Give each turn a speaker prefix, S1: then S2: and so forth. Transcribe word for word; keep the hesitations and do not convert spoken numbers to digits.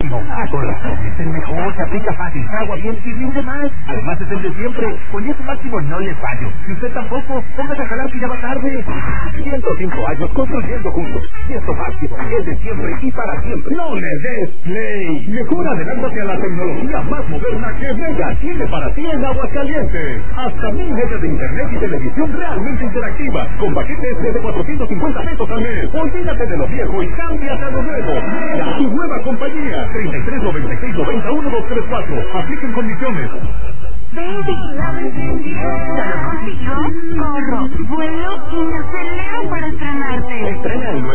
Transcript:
S1: máximo. Ah, con razón, es el mejor, se aplica fácil, agua bien y rinde más. Además es el de siempre. Con diez máximo no le fallo. Si usted tampoco, póngase a jalar que ya va tarde. ciento cinco años construyendo juntos. Ciento máximo, el de siempre y para siempre.
S2: No le des play. Mejor adelántate a la tecnología más moderna que Mega tiene para ti en Aguascalientes. Hasta mil megas de internet y televisión realmente interactiva, con paquetes desde cuatrocientos cincuenta pesos al mes. Olvídate de lo viejo y cámbiate a lo nuevo. Mega, tu nueva compañía. treinta y tres noventa y seis noventa uno dos tres cuatro. Apliquen condiciones.
S3: Baby, ¿solo contigo? Corro, vuelo y me acelero para estrenarte.
S1: Estrena el nuevo